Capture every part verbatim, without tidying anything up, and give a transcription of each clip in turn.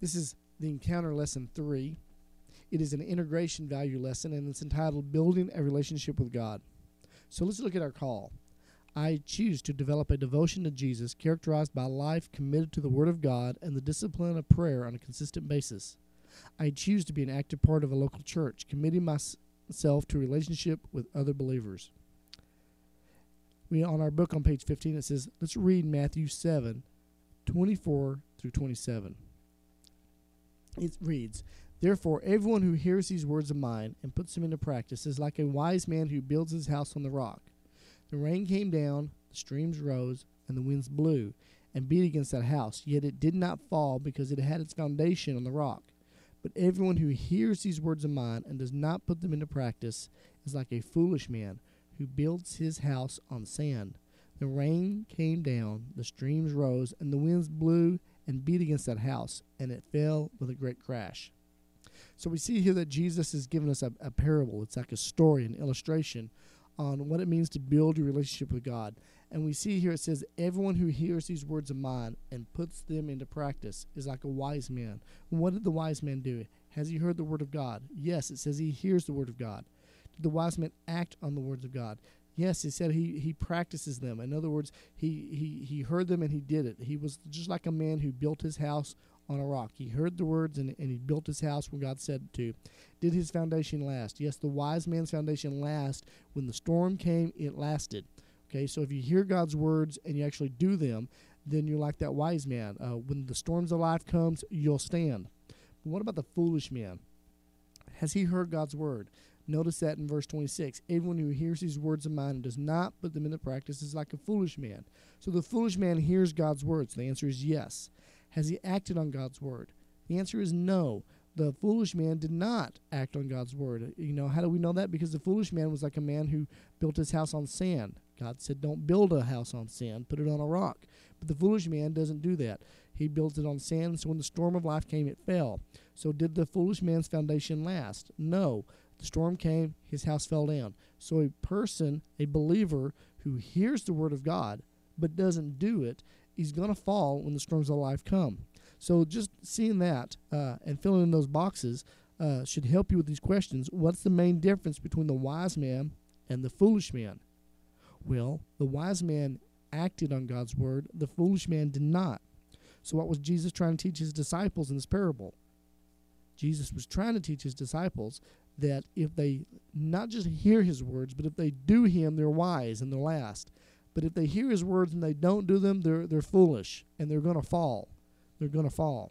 This is the Encounter Lesson three. It is an integration value lesson, and it's entitled Building a Relationship with God. So let's look at our call. I choose to develop a devotion to Jesus characterized by life committed to the Word of God and the discipline of prayer on a consistent basis. I choose to be an active part of a local church, committing myself to a relationship with other believers. We on our book on page fifteen, it says, let's read Matthew seven, twenty-four through twenty-seven. It reads, "Therefore, everyone who hears these words of mine and puts them into practice is like a wise man who builds his house on the rock. The rain came down, the streams rose, and the winds blew and beat against that house, yet it did not fall because it had its foundation on the rock. But everyone who hears these words of mine and does not put them into practice is like a foolish man who builds his house on sand. The rain came down, the streams rose, and the winds blew and beat against that house, and it fell with a great crash." So we see here that Jesus has given us a, a parable. It's like a story, an illustration on what it means to build your relationship with God. And we see here it says, everyone who hears these words of mine and puts them into practice is like a wise man. What did the wise man do? Has he heard the word of God? Yes, it says he hears the word of God. Did the wise man act on the words of God? Yes, it said he, he practices them. In other words, he, he, he heard them and he did it. He was just like a man who built his house on a rock. He heard the words and, and he built his house when God said to. Did his foundation last? Yes, the wise man's foundation last. When the storm came, it lasted. Okay, so if you hear God's words and you actually do them, then you're like that wise man. Uh, when the storms of life comes, you'll stand. But what about the foolish man? Has he heard God's word? Notice that in verse twenty-six. Everyone who hears these words of mine and does not put them into practice is like a foolish man. So the foolish man hears God's words. The answer is yes. Has he acted on God's word? The answer is no. The foolish man did not act on God's word. You know, how do we know that? Because the foolish man was like a man who built his house on sand. God said, don't build a house on sand, put it on a rock. But the foolish man doesn't do that. He builds it on sand, so when the storm of life came, it fell. So did the foolish man's foundation last? No. The storm came, his house fell down. So a person, a believer, who hears the word of God but doesn't do it, is going to fall when the storms of life come. So just seeing that uh, and filling in those boxes uh, should help you with these questions. What's the main difference between the wise man and the foolish man? Well, the wise man acted on God's word. The foolish man did not. So what was Jesus trying to teach his disciples in this parable? Jesus was trying to teach his disciples that if they not just hear his words, but if they do him, they're wise and they'll last. But if they hear his words and they don't do them, they're they're foolish and they're going to fall. They're going to fall.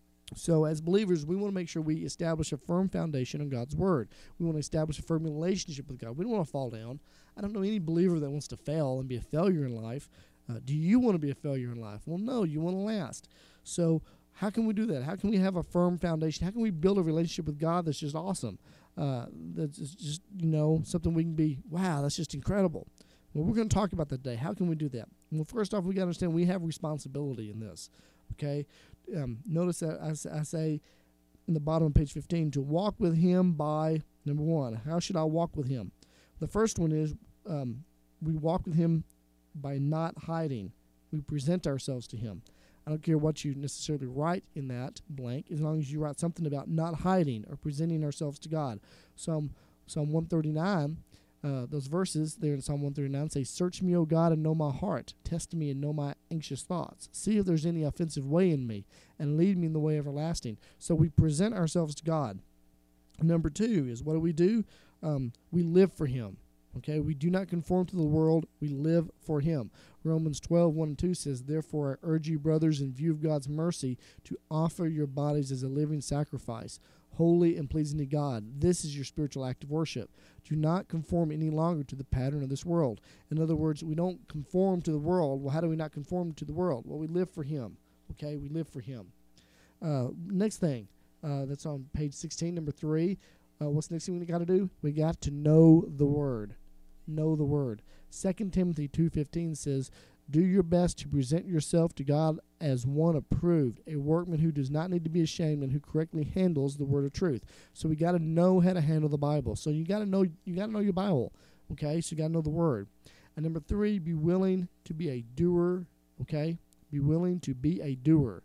So as believers, we want to make sure we establish a firm foundation on God's word. We want to establish a firm relationship with God. We don't want to fall down. I don't know any believer that wants to fail and be a failure in life. Uh, do you want to be a failure in life? Well, no, you want to last. So how can we do that? How can we have a firm foundation? How can we build a relationship with God that's just awesome? Uh, that's just, you know, something we can be, wow, that's just incredible. Well, we're going to talk about that today. How can we do that? Well, first off, we got to understand we have responsibility in this, okay? Um, notice that I, I say in the bottom of page fifteen, to walk with him by, number one, how should I walk with him? The first one is um, we walk with him by not hiding. We present ourselves to him. I don't care what you necessarily write in that blank, as long as you write something about not hiding or presenting ourselves to God. Psalm, Psalm one thirty-nine, uh, those verses there in Psalm one thirty-nine say, "Search me, O God, and know my heart. Test me and know my anxious thoughts. See if there's any offensive way in me, and lead me in the way everlasting." So we present ourselves to God. Number two is, what do we do? Um, we live for him. Okay, we do not conform to the world, we live for him. Romans twelve, one and two says, "Therefore I urge you, brothers, in view of God's mercy, to offer your bodies as a living sacrifice, holy and pleasing to God. This is your spiritual act of worship. Do not conform any longer to the pattern of this world." In other words, we don't conform to the world. Well, how do we not conform to the world? Well, we live for him. Okay, we live for him. Uh, next thing, uh, that's on page sixteen, number three. Uh, what's the next thing we got to do? We got to know the word. Know the word. Second Timothy two fifteen says, "Do your best to present yourself to God as one approved, a workman who does not need to be ashamed and who correctly handles the word of truth." So we got to know how to handle the Bible. So you got to know you got to know your Bible. Okay? So you got to know the word. And number three, be willing to be a doer, okay? Be willing to be a doer.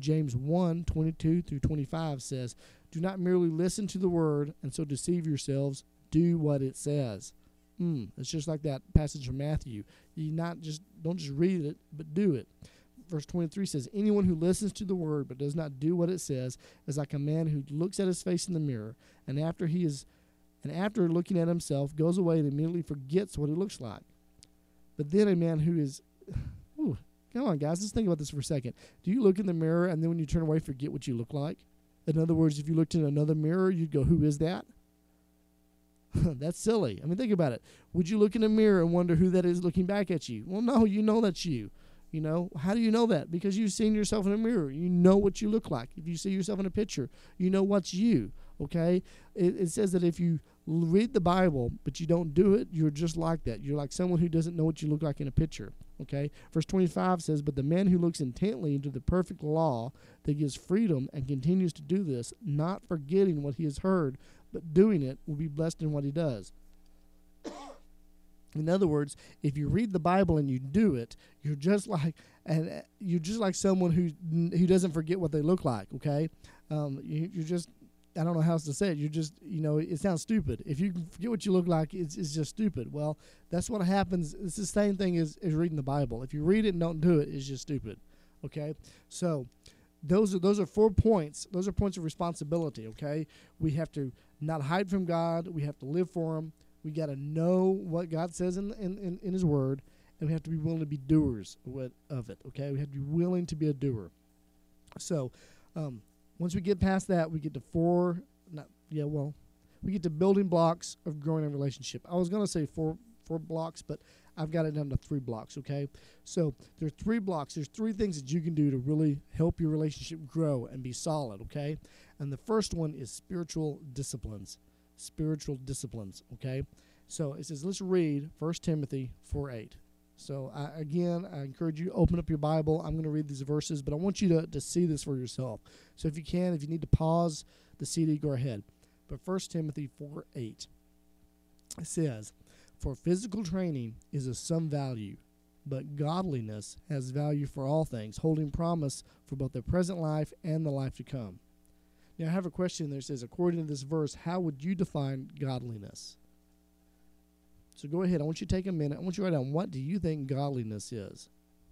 James one, twenty-two through twenty-five says, do not merely listen to the word and so deceive yourselves. Do what it says. Mm, it's just like that passage from Matthew. You not just don't just read it, but do it. Verse twenty-three says, anyone who listens to the word but does not do what it says is like a man who looks at his face in the mirror, and after he is and after looking at himself goes away and immediately forgets what he looks like. But then a man who is ooh, come on guys, let's think about this for a second. Do you look in the mirror and then when you turn away forget what you look like? In other words, if you looked in another mirror, you'd go, who is that? That's silly. I mean, think about it. Would you look in a mirror and wonder who that is looking back at you? Well, no, you know that's you. You know, how do you know that? Because you've seen yourself in a mirror. You know what you look like. If you see yourself in a picture, you know what's you, okay? It, it says that if you read the Bible but you don't do it, you're just like that. You're like someone who doesn't know what you look like in a picture, okay? Verse twenty-five says, but the man who looks intently into the perfect law that gives freedom and continues to do this, not forgetting what he has heard, but doing it, will be blessed in what he does. In other words, if you read the Bible and you do it, you're just like and you're just like someone who who doesn't forget what they look like. Okay, um, you, you're just I don't know how else to say it. You're just you know it sounds stupid. If you forget what you look like, it's, it's just stupid. Well, that's what happens. It's the same thing as, as reading the Bible. If you read it and don't do it, it's just stupid. Okay, so those are those are four points. Those are points of responsibility. Okay, we have to not hide from God. We have to live for Him. We got to know what God says in, in, in, in His Word, and we have to be willing to be doers of it, okay? We have to be willing to be a doer. So um, once we get past that, we get to four, not yeah, well, we get to building blocks of growing a relationship. I was going to say four four blocks, but I've got it down to three blocks, okay? So there's three blocks. There's three things that you can do to really help your relationship grow and be solid, okay? And the first one is spiritual disciplines. Spiritual disciplines, okay? So it says, let's read First Timothy four eight. So I, again, I encourage you to open up your Bible. I'm going to read these verses, but I want you to, to see this for yourself. So if you can, if you need to pause the C D, go ahead. But First Timothy four eight, it says, for physical training is of some value, but godliness has value for all things, holding promise for both the present life and the life to come. Now, I have a question there that says, according to this verse, how would you define godliness? So go ahead. I want you to take a minute. I want you to write down, what do you think godliness is?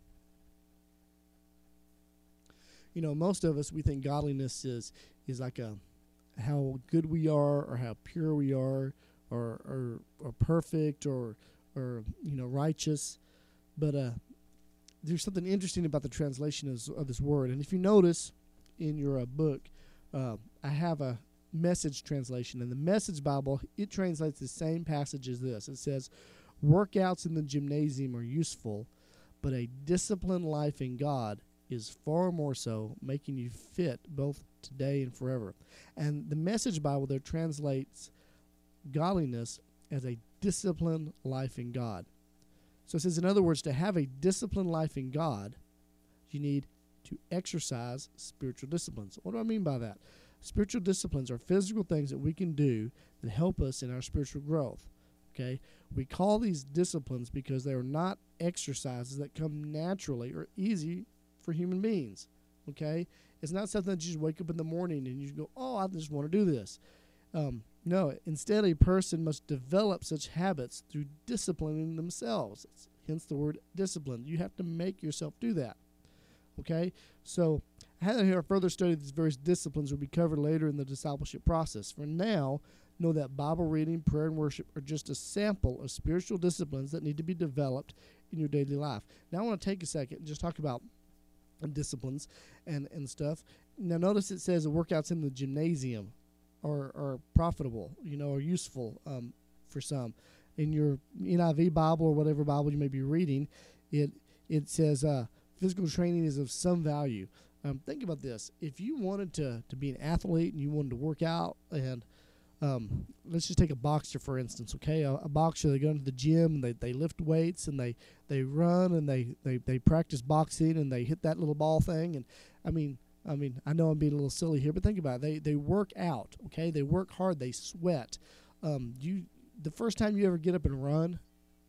You know, most of us, we think godliness is is like a how good we are or how pure we are or or, or perfect or, or, you know, righteous. But uh, there's something interesting about the translation of, of this word. And if you notice in your uh, book, Uh, I have a Message translation. In the Message Bible, it translates the same passage as this. It says, workouts in the gymnasium are useful, but a disciplined life in God is far more so, making you fit both today and forever. And the Message Bible there translates godliness as a disciplined life in God. So it says, in other words, to have a disciplined life in God, you need to exercise spiritual disciplines. What do I mean by that? Spiritual disciplines are physical things that we can do that help us in our spiritual growth. Okay? We call these disciplines because they are not exercises that come naturally or easy for human beings. Okay? It's not something that you just wake up in the morning and you go, oh, I just want to do this. Um, no, instead a person must develop such habits through disciplining themselves. Hence the word discipline. You have to make yourself do that. Okay, so I had here a further study of these various disciplines will be covered later in the discipleship process. For now, know that Bible reading, prayer, and worship are just a sample of spiritual disciplines that need to be developed in your daily life. Now I want to take a second and just talk about disciplines and, and stuff. Now notice it says the workouts in the gymnasium are, are profitable, you know, are useful um, for some. In your N I V Bible or whatever Bible you may be reading, it it says uh, physical training is of some value. Um, think about this. If you wanted to, to be an athlete and you wanted to work out, and um, let's just take a boxer, for instance, okay? A, a boxer, they go into the gym, and they, they lift weights, and they, they run, and they, they, they practice boxing, and they hit that little ball thing. And, I mean, I mean, I know I'm being a little silly here, but think about it. They, they work out, okay? They work hard. They sweat. Um, you the first time you ever get up and run,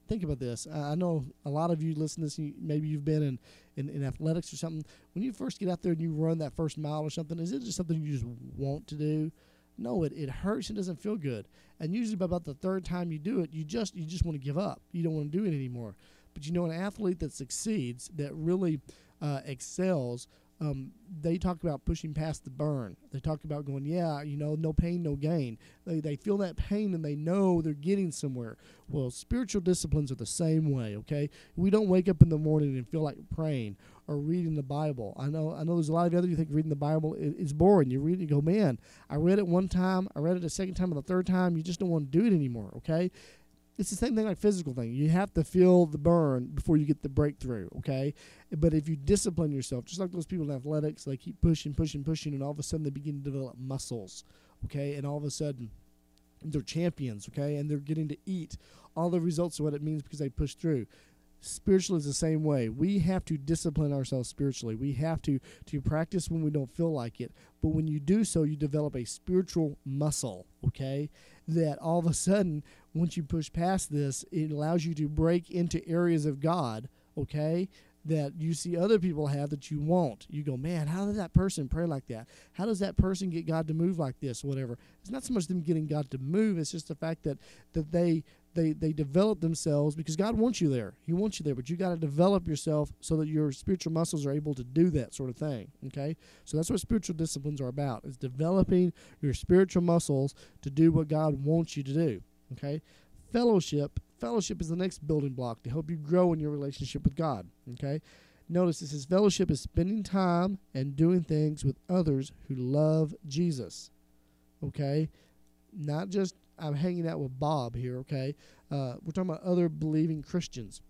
think about this. I I know a lot of you listen to this, you, maybe you've been in, in, in athletics or something. When you first get out there and you run that first mile or something, is it just something you just want to do? No, it, it hurts and doesn't feel good. And usually by about the third time you do it, you just you just want to give up. You don't want to do it anymore. But you know, an athlete that succeeds, that really uh, excels, um, they talk about pushing past the burn. They talk about going, yeah, you know, no pain, no gain. They they feel that pain and they know they're getting somewhere. Well, spiritual disciplines are the same way, okay? We don't wake up in the morning and feel like praying or reading the Bible. I know I know there's a lot of other you think reading the Bible is, is boring. You read it and go, man, I read it one time, I read it a second time, and the third time, you just don't want to do it anymore, okay? It's the same thing like physical thing. You have to feel the burn before you get the breakthrough, okay? But if you discipline yourself, just like those people in athletics, they keep pushing, pushing, pushing, and all of a sudden they begin to develop muscles, okay? And all of a sudden they're champions, okay? And they're getting to eat all the results of what it means because they push through. Spiritually is the same way. We have to discipline ourselves spiritually. We have to, to practice when we don't feel like it. But when you do so, you develop a spiritual muscle, okay, that all of a sudden, once you push past this, it allows you to break into areas of God, okay, that you see other people have that you won't. You go, man, how did that person pray like that? How does that person get God to move like this, whatever? It's not so much them getting God to move. It's just the fact that, that they... They they develop themselves because God wants you there. He wants you there, but you got to develop yourself so that your spiritual muscles are able to do that sort of thing, okay? So that's what spiritual disciplines are about, is developing your spiritual muscles to do what God wants you to do, okay? Fellowship. Fellowship is the next building block to help you grow in your relationship with God, okay? Notice this is fellowship is spending time and doing things with others who love Jesus, okay? Not just I'm hanging out with Bob here, okay? Uh, we're talking about other believing Christians.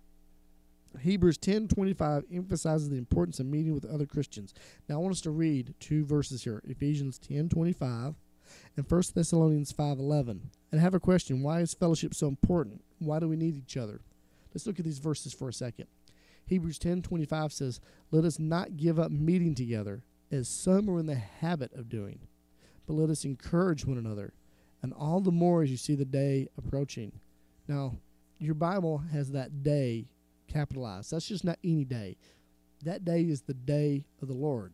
Hebrews ten twenty-five emphasizes the importance of meeting with other Christians. Now, I want us to read two verses here, Ephesians ten twenty-five and First Thessalonians five eleven. And I have a question. Why is fellowship so important? Why do we need each other? Let's look at these verses for a second. Hebrews ten twenty-five says, let us not give up meeting together, as some are in the habit of doing, but let us encourage one another, and all the more as you see the day approaching. Now, your Bible has that day capitalized. That's just not any day. That day is the day of the Lord.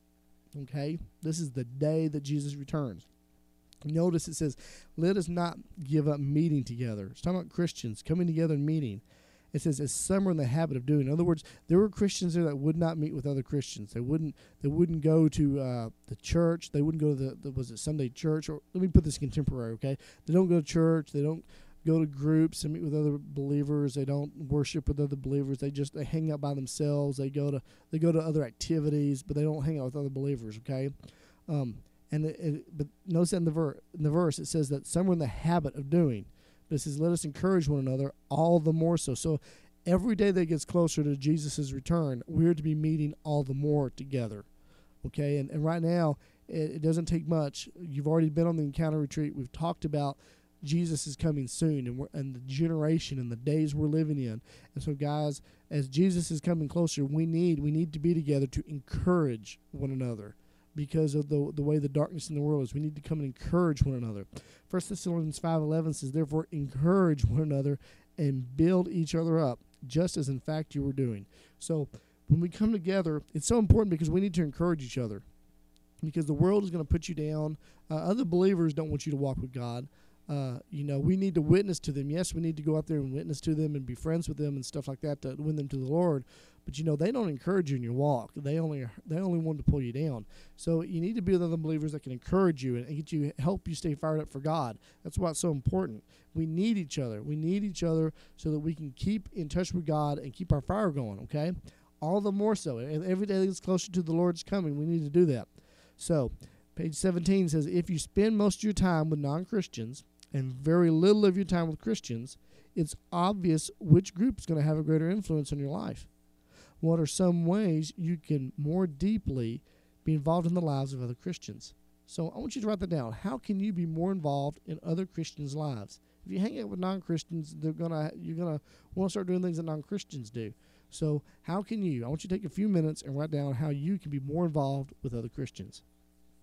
Okay? This is the day that Jesus returns. Notice it says, let us not give up meeting together. It's talking about Christians coming together and meeting. It says, as some are in the habit of doing. In other words, there were Christians there that would not meet with other Christians. They wouldn't They wouldn't go to uh, the church. They wouldn't go to the, the, was it Sunday church? Or let me put this contemporary, okay? They don't go to church. They don't go to groups and meet with other believers. They don't worship with other believers. They just, they hang out by themselves. They go to, they go to other activities, but they don't hang out with other believers, okay? Um, and it, it, but notice in the, ver- in the verse, it says that some are in the habit of doing. But it says, let us encourage one another all the more so. So every day that gets closer to Jesus' return, we're to be meeting all the more together. Okay? And, and right now, it, it doesn't take much. You've already been on the Encounter Retreat. We've talked about Jesus is coming soon and, we're, and the generation and the days we're living in. And so, guys, as Jesus is coming closer, we need we need to be together to encourage one another. Because of the the way the darkness in the world is, we need to come and encourage one another. First Thessalonians five eleven says, therefore encourage one another and build each other up, just as in fact you were doing. So when we come together, it's so important because we need to encourage each other. Because the world is going to put you down. Uh, other believers don't want you to walk with God. Uh, you know, we need to witness to them. Yes, we need to go out there and witness to them and be friends with them and stuff like that to win them to the Lord. But, you know, they don't encourage you in your walk. They only they only want to pull you down. So you need to be with other believers that can encourage you and get you, help you stay fired up for God. That's why it's so important. We need each other. We need each other so that we can keep in touch with God and keep our fire going, okay? All the more so. Every day that gets closer to the Lord's coming, we need to do that. So page seventeen says, if you spend most of your time with non-Christians and very little of your time with Christians, it's obvious which group is going to have a greater influence on your life. What are some ways you can more deeply be involved in the lives of other Christians? So I want you to write that down. How can you be more involved in other Christians' lives? If you hang out with non-Christians, they're gonna you're gonna want to start doing things that non-Christians do. So how can you? I want you to take a few minutes and write down how you can be more involved with other Christians.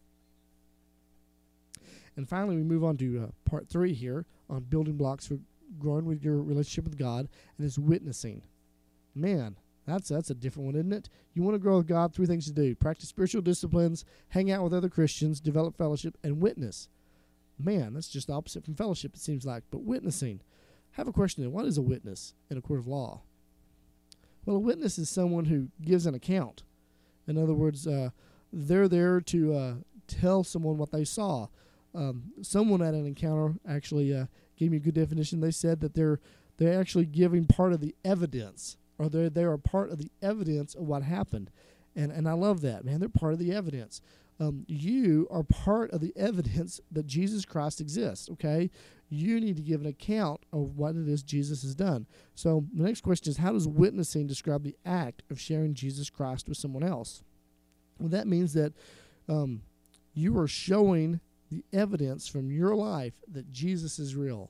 And finally, we move on to uh, part three here on building blocks for growing with your relationship with God, and it's witnessing. Man, that's that's a different one, isn't it? You want to grow with God, three things to do: practice spiritual disciplines, hang out with other Christians, develop fellowship, and witness. Man, that's just the opposite from fellowship, it seems like. But witnessing. I have a question then. What is a witness in a court of law? Well, a witness is someone who gives an account. In other words, uh, they're there to uh, tell someone what they saw. Um, someone at an encounter actually uh, gave me a good definition. They said that they're they're actually giving part of the evidence, or they're they are part of the evidence of what happened, and and I love that, man. They're part of the evidence. Um, you are part of the evidence that Jesus Christ exists. Okay, you need to give an account of what it is Jesus has done. So the next question is, how does witnessing describe the act of sharing Jesus Christ with someone else? Well, that means that um, you are showing the evidence from your life that Jesus is real.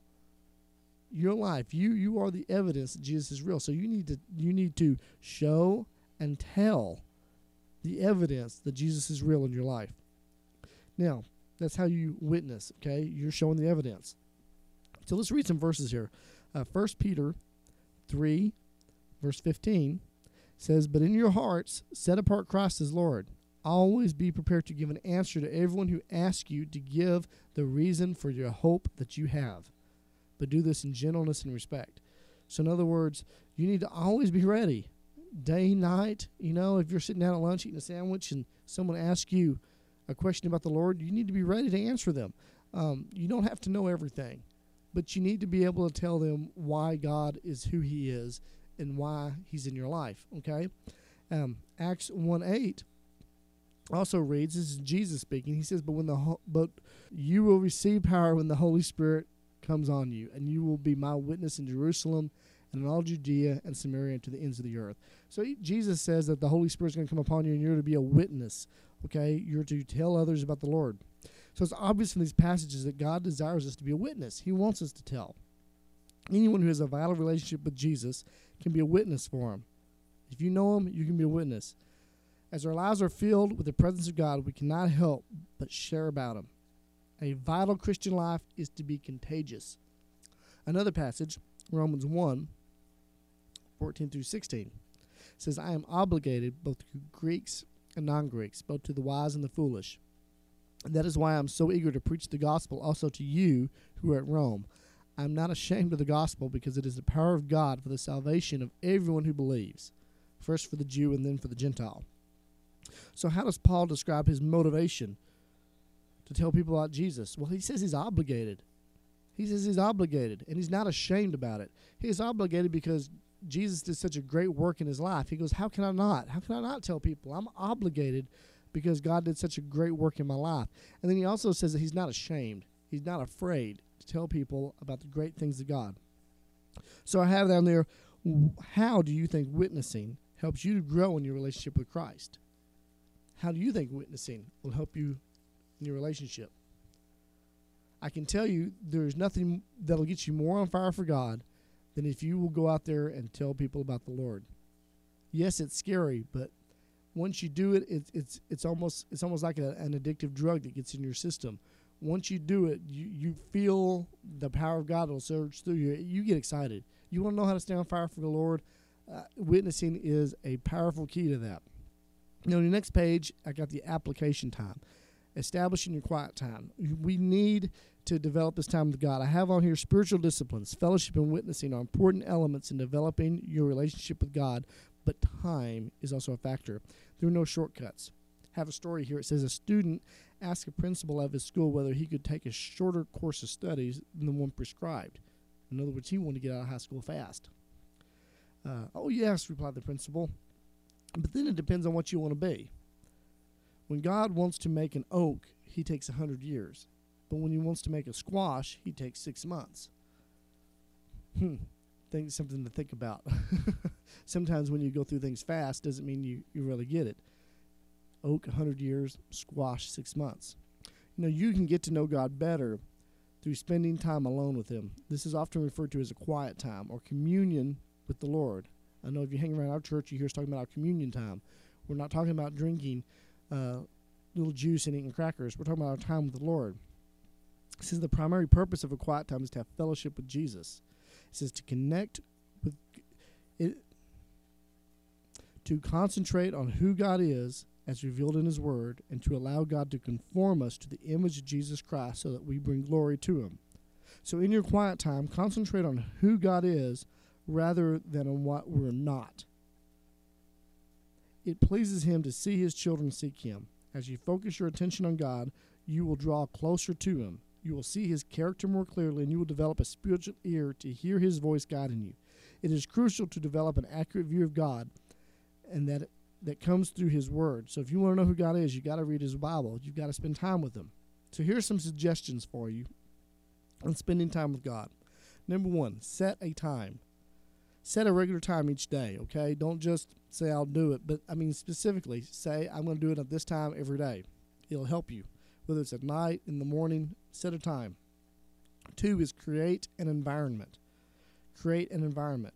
Your life, you you are the evidence that Jesus is real. So you need to you need to show and tell the evidence that Jesus is real in your life. Now, that's how you witness, okay? You're showing the evidence. So let's read some verses here. Uh, First Peter three, verse fifteen says, "But in your hearts set apart Christ as Lord. Always be prepared to give an answer to everyone who asks you to give the reason for your hope that you have. But do this in gentleness and respect." So in other words, you need to always be ready. Day, night, you know, if you're sitting down at lunch eating a sandwich and someone asks you a question about the Lord, you need to be ready to answer them. Um, you don't have to know everything, but you need to be able to tell them why God is who he is and why he's in your life, okay? Um, Acts one eight also reads, this is Jesus speaking, he says, but when the ho- but you will receive power when the Holy Spirit comes on you, and you will be my witness in Jerusalem and in all Judea and Samaria and to the ends of the earth. So he, Jesus says that the Holy Spirit is going to come upon you, and you're to be a witness, okay? You're to tell others about the Lord. So it's obvious from these passages that God desires us to be a witness. He wants us to tell. Anyone who has a vital relationship with Jesus can be a witness for him. If you know him, you can be a witness. As our lives are filled with the presence of God, we cannot help but share about him. A vital Christian life is to be contagious. Another passage, Romans one, fourteen through sixteen, says, "I am obligated both to Greeks and non-Greeks, both to the wise and the foolish. And that is why I am so eager to preach the gospel also to you who are at Rome. I am not ashamed of the gospel, because it is the power of God for the salvation of everyone who believes, first for the Jew and then for the Gentile." So how does Paul describe his motivation to tell people about Jesus? Well, he says he's obligated. He says he's obligated, and he's not ashamed about it. He's obligated because Jesus did such a great work in his life. He goes, how can I not? How can I not tell people? I'm obligated because God did such a great work in my life. And then he also says that he's not ashamed. He's not afraid to tell people about the great things of God. So I have down there, how do you think witnessing helps you to grow in your relationship with Christ? How do you think witnessing will help you in your relationship? I can tell you there's nothing that'll get you more on fire for God than if you will go out there and tell people about the Lord. Yes, it's scary, but once you do it, it it's it's almost it's almost like a, an addictive drug that gets in your system. Once you do it, you, you feel the power of God will surge through you. You get excited. You want to know how to stay on fire for the Lord? Uh, witnessing is a powerful key to that. Now, on the next page, I got the application time. Establishing your quiet time. We need to develop this time with God. I have on here spiritual disciplines. Fellowship and witnessing are important elements in developing your relationship with God, but time is also a factor. There are no shortcuts. I have a story here. It says a student asked a principal of his school whether he could take a shorter course of studies than the one prescribed. In other words, he wanted to get out of high school fast. Uh, oh, yes, replied the principal. But then it depends on what you want to be. When God wants to make an oak, he takes a hundred years. But when he wants to make a squash, he takes six months. Hmm. Think something to think about. Sometimes when you go through things fast, doesn't mean you, you really get it. Oak, a hundred years. Squash, six months. You know, you can get to know God better through spending time alone with him. This is often referred to as a quiet time or communion with the Lord. I know if you hang around our church, you hear us talking about our communion time. We're not talking about drinking uh, little juice and eating crackers. We're talking about our time with the Lord. This is the primary purpose of a quiet time, is to have fellowship with Jesus. It says to connect with it, to concentrate on who God is as revealed in his word, and to allow God to conform us to the image of Jesus Christ so that we bring glory to him. So in your quiet time, concentrate on who God is rather than on what we're not. It pleases him to see his children seek him. As you focus your attention on God, you will draw closer to him. You will see his character more clearly, and you will develop a spiritual ear to hear his voice guiding you. It is crucial to develop an accurate view of God, and that that comes through his word. So if you want to know who God is, you've got to read his Bible. You've got to spend time with him. So here's some suggestions for you on spending time with God. Number one, set a time. Set a regular time each day, okay? Don't just say I'll do it, but I mean specifically say I'm going to do it at this time every day. It'll help you. Whether it's at night, in the morning, set a time. Two is create an environment. Create an environment.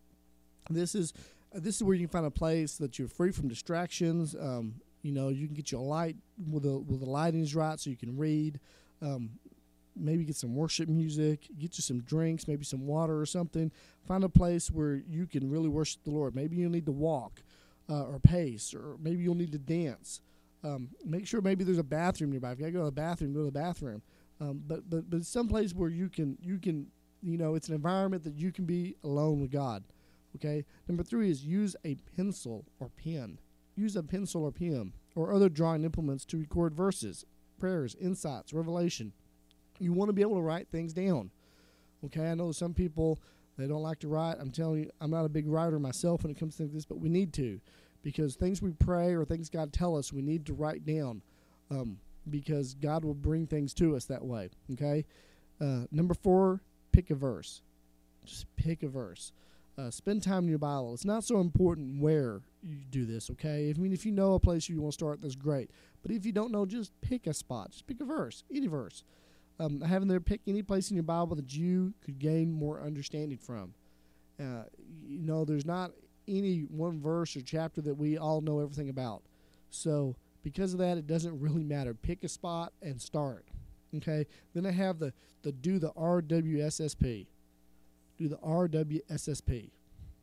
This is uh, this is where you can find a place that you're free from distractions. Um, you know, you can get your light with the with the lighting's right, so you can read. Um, maybe get some worship music. Get you some drinks, maybe some water or something. Find a place where you can really worship the Lord. Maybe you'll need to walk uh, or pace, or maybe you'll need to dance. Um, make sure maybe there's a bathroom nearby. If you gotta go to the bathroom, go to the bathroom. Um, but but but some place where you can you can you know it's an environment that you can be alone with God. Okay. Number three is use a pencil or pen. Use a pencil or pen or other drawing implements to record verses, prayers, insights, revelation. You want to be able to write things down. Okay. I know some people, they don't like to write. I'm telling you, I'm not a big writer myself when it comes to this, but we need to. Because things we pray or things God tell us, we need to write down, um, because God will bring things to us that way. Okay. Uh, number four, pick a verse. Just pick a verse. Uh, spend time in your Bible. It's not so important where you do this. Okay. I mean, if you know a place you want to start, that's great. But if you don't know, just pick a spot. Just pick a verse. Any verse. Um, having there pick any place in your Bible that you could gain more understanding from. Uh, you know, there's not any one verse or chapter that we all know everything about. So because of that, it doesn't really matter. Pick a spot and start. Okay. Then I have the, the do the R W S S P. Do the R W S S P.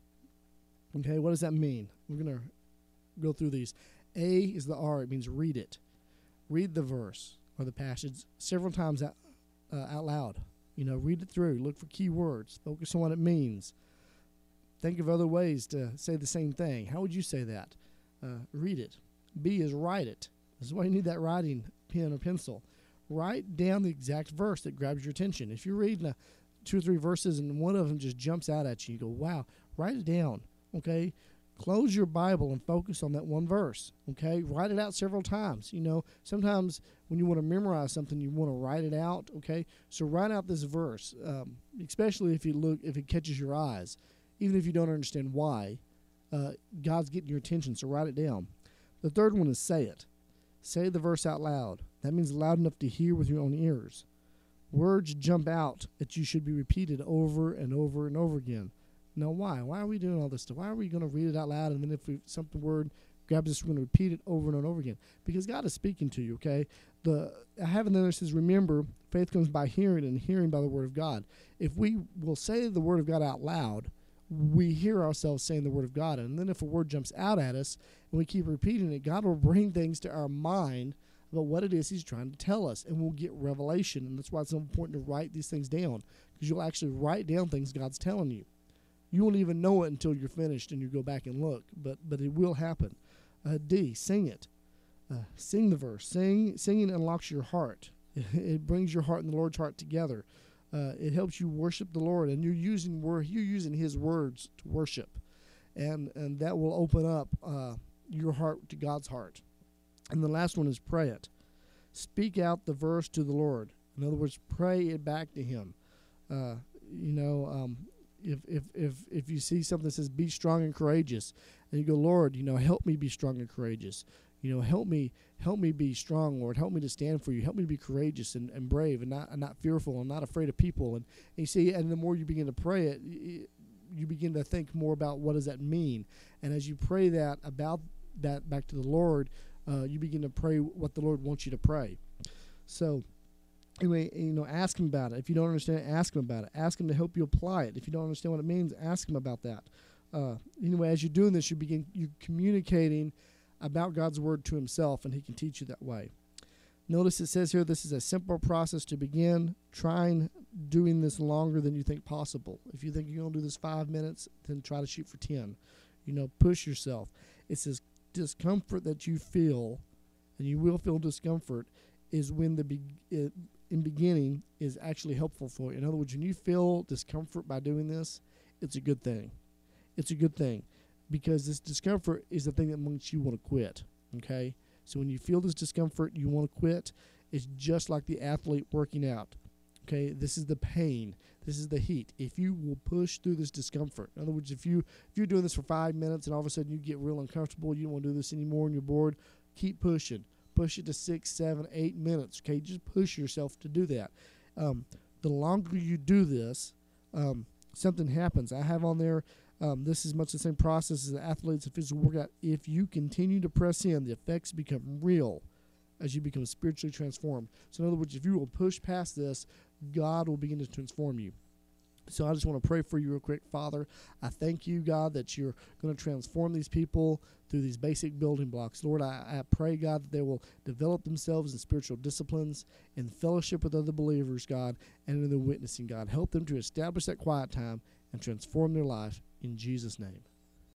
Okay. What does that mean? We're going to go through these. A is the R. It means read it. Read the verse or the passage several times out, uh, out loud. You know, read it through. Look for key words. Focus on what it means. Think of other ways to say the same thing. How would you say that? Uh, read it. B is write it. This is why you need that writing pen or pencil. Write down the exact verse that grabs your attention. If you're reading a, two or three verses and one of them just jumps out at you, you go, wow, write it down, okay? Close your Bible and focus on that one verse, okay? Write it out several times. You know, sometimes when you want to memorize something, you want to write it out, okay? So write out this verse, um, especially if you look, if it catches your eyes. Even if you don't understand why, uh, God's getting your attention, so write it down. The third one is say it. Say the verse out loud. That means loud enough to hear with your own ears. Words jump out that you should be repeated over and over and over again. Now, why? Why are we doing all this stuff? Why are we going to read it out loud, and then if we, something word grabs us, we're going to repeat it over and over again? Because God is speaking to you, okay? The I have another that says, remember, faith comes by hearing, and hearing by the word of God. If we will say the word of God out loud, we hear ourselves saying the word of God. And then if a word jumps out at us and we keep repeating it, God will bring things to our mind about what it is he's trying to tell us, and we'll get revelation. And that's why it's so important to write these things down, because you'll actually write down things God's telling you. You won't even know it until you're finished and you go back and look, but but it will happen. Uh, D, sing it. Uh, sing the verse. Sing, singing unlocks your heart. It brings your heart and the Lord's heart together. Uh, it helps you worship the Lord, and you're using word, you're using His words to worship, and and that will open up uh, your heart to God's heart. And the last one is pray it. Speak out the verse to the Lord. In other words, pray it back to Him. Uh, you know, um, if if if if you see something that says "Be strong and courageous," and you go, Lord, you know, help me be strong and courageous. You know, help me, help me be strong, Lord. Help me to stand for you. Help me to be courageous and, and brave and not and not fearful and not afraid of people. And, and you see, and the more you begin to pray it, you begin to think more about what does that mean. And as you pray that about that back to the Lord, uh, you begin to pray what the Lord wants you to pray. So Anyway, you know, ask him about it. If you don't understand it, ask him about it. Ask him to help you apply it. If you don't understand what it means, ask him about that. Uh, anyway, as you're doing this, you begin you communicating about God's word to himself, and he can teach you that way. Notice it says here this is a simple process to begin. Trying doing this longer than you think possible. If you think you're going to do this five minutes, then try to shoot for ten. You know, push yourself. It's this discomfort that you feel, and you will feel discomfort, is when the be- it, in beginning is actually helpful for you. In other words, when you feel discomfort by doing this, it's a good thing. It's a good thing because this discomfort is the thing that makes you want to quit. Okay? So when you feel this discomfort, you want to quit. It's just like the athlete working out. Okay? This is the pain. This is the heat. If you will push through this discomfort, in other words, if you if you're doing this for five minutes and all of a sudden you get real uncomfortable, you don't want to do this anymore and you're bored, keep pushing. Push it to six, seven, eight minutes. Okay, just push yourself to do that. Um, the longer you do this, um, something happens. I have on there. Um, this is much the same process as the athletes and physical workout. If you continue to press in, the effects become real as you become spiritually transformed. So, in other words, if you will push past this, God will begin to transform you. So I just want to pray for you real quick. Father, I thank you, God, that you're going to transform these people through these basic building blocks. Lord, I, I pray, God, that they will develop themselves in spiritual disciplines, in fellowship with other believers, God, and in their witnessing, God. Help them to establish that quiet time and transform their life in Jesus' name.